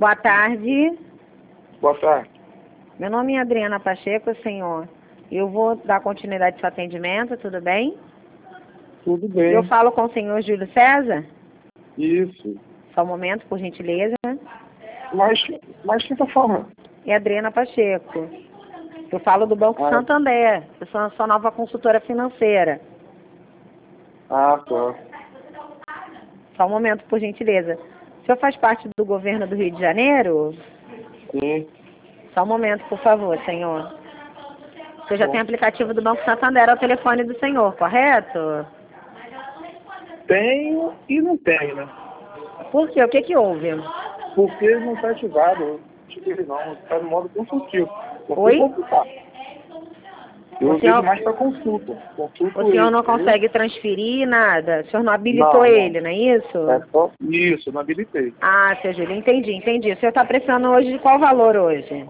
Boa tarde. Boa tarde. Meu nome é Adriana Pacheco, senhor. Eu vou dar continuidade ao seu atendimento, tudo bem? Tudo bem. Eu falo com o senhor Júlio César? Isso. Só um momento, por gentileza. Mas quem tá falando? É Adriana Pacheco. Eu falo do Banco Santander. Eu sou a sua nova consultora financeira. Ah, tá. Só um momento, por gentileza. O senhor faz parte do governo do Rio de Janeiro? Sim. Só um momento, por favor, senhor. O senhor já tem aplicativo do Banco Santander ao telefone do senhor, correto? Tenho e não tenho, né? Por quê? O que que houve? Porque ele não está ativado. Eu ativei ele não. Está no modo consultivo. Oi? Eu O usei senhor- mais para consulta. Consulto O senhor ele, não entendeu? consegue transferir nada? O senhor não habilitou Não. ele, não é isso? É só isso, não habilitei. Ah, seu Júlio, entendi. O senhor está precisando hoje de qual valor hoje?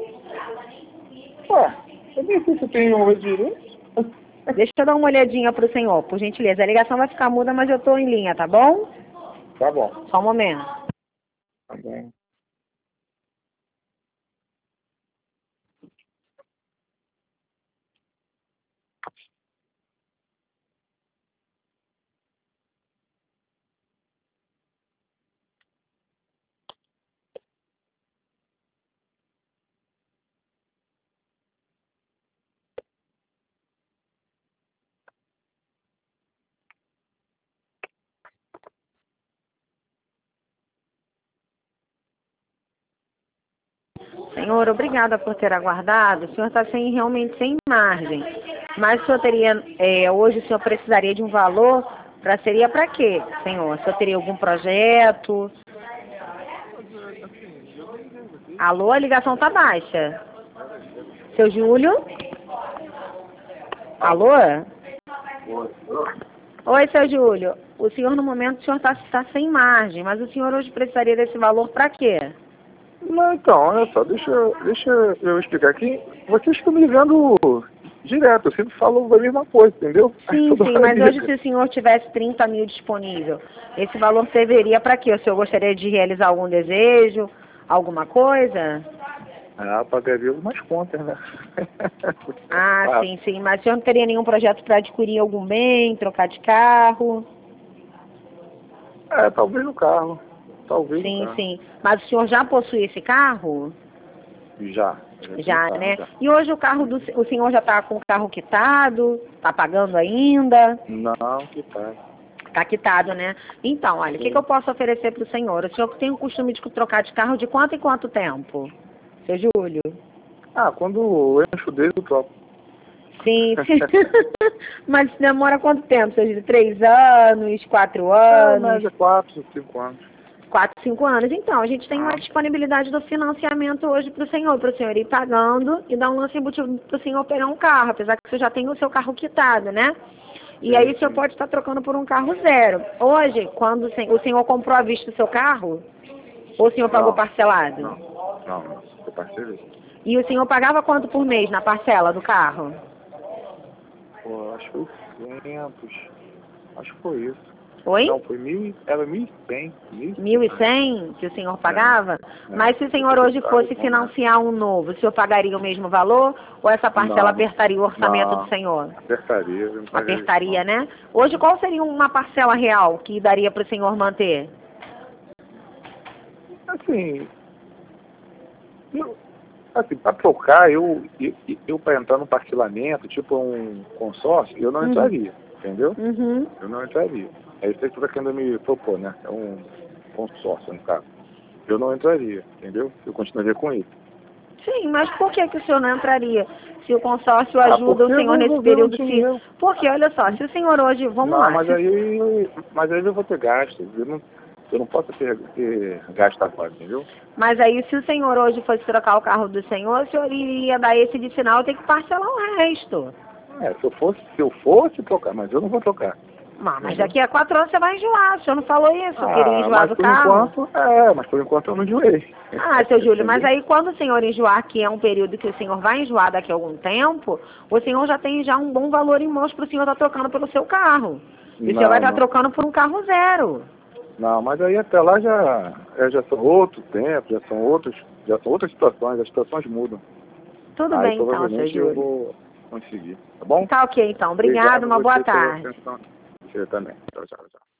Ué, eu nem sei se eu tenho hoje direito. Deixa eu dar uma olhadinha pro senhor, por gentileza. A ligação vai ficar muda, mas eu tô em linha, tá bom? Tá bom. Só um momento. Tá bom. Senhor, obrigada por ter aguardado. O senhor está realmente sem margem. Mas o senhor teria, hoje o senhor precisaria de um valor, seria para quê, senhor? O senhor teria algum projeto? Alô, a ligação tá baixa. Seu Júlio? Alô? Oi, seu Júlio. O senhor, no momento, o senhor está sem margem, mas o senhor hoje precisaria desse valor para quê? Não, então, olha só, deixa eu explicar aqui. Vocês estão me ligando direto, eu sempre falo a mesma coisa, entendeu? Sim, Toda sim, hora mas liga. hoje se o senhor tivesse 30 mil disponível, esse valor serviria para quê? O senhor gostaria de realizar algum desejo, alguma coisa? Ah, pagaria algumas contas, né? Ah, sim, sim, mas o senhor não teria nenhum projeto para adquirir algum bem, trocar de carro? É, talvez no carro. Talvez no Sim, carro. sim. Mas o senhor já possui esse carro? Já. tenho Já, carro, né? já. E hoje o senhor já está com o carro quitado? Está pagando ainda? Não, que tá. Está quitado, né? Então, olha, o que eu posso oferecer para o senhor? O senhor tem o costume de trocar de carro de quanto em quanto tempo? Seu Júlio? Ah, quando eu encho dele, eu troco. Sim, sim. Mas demora quanto tempo, seu Júlio? 3 anos, 4 É, anos? média 4, 5 anos. 4, 5 anos. Então, a gente tem uma disponibilidade do financiamento hoje para o senhor ir pagando e dar um lance embutido para o senhor pegar um carro, apesar que você já tem o seu carro quitado, né? E aí o senhor pode estar trocando por um carro zero. Hoje, quando o senhor comprou à vista o seu carro, ou o senhor pagou parcelado? Não, eu parcelei. E o senhor pagava quanto por mês na parcela do carro? Pô, acho que foi 500. Acho que foi isso. Oi? Não, foi era 1.100. 1.100 que o senhor pagava? Mas se o senhor hoje fosse financiar um novo, o senhor pagaria o mesmo valor? Ou essa parcela apertaria o orçamento do senhor? Apertaria, eu não pagaria. Apertaria, né? Hoje, qual seria uma parcela real que daria para o senhor manter? Assim, para trocar, eu para entrar no parcelamento, tipo um consórcio, eu não entraria, entendeu? Uhum. Eu não entraria. É isso que você está querendo me propor, né? É um consórcio, no caso. Eu não entraria, entendeu? Eu continuaria com ele. Sim, mas por que o senhor não entraria? Se o consórcio ajuda o porque senhor eu nesse vou ver o período dinheiro. Porque, olha só, se o senhor hoje, vamos Não, lá. mas aí eu vou ter gastos. Eu não posso ter gasto agora, entendeu? Mas aí, se o senhor hoje fosse trocar o carro do senhor, o senhor iria dar esse de sinal e ter que parcelar o resto. Se eu fosse trocar, mas eu não vou trocar. Mas daqui a 4 anos você vai enjoar. O senhor não falou isso? Eu queria enjoar do carro. Mas por enquanto eu não enjoei. Seu Júlio, mas aí quando o senhor enjoar, que é um período que o senhor vai enjoar daqui a algum tempo, o senhor já tem um bom valor em mãos para o senhor estar trocando pelo seu carro. E o senhor vai estar trocando por um carro zero. Não, mas aí até lá já são outro tempo, já são outras situações, as situações mudam. Tudo Aí bem então, seu provavelmente eu Júlio. vou conseguir, tá bom? Tá ok então. Obrigado, uma boa você pela tarde. atenção. Você também. Tchau, tchau, tchau.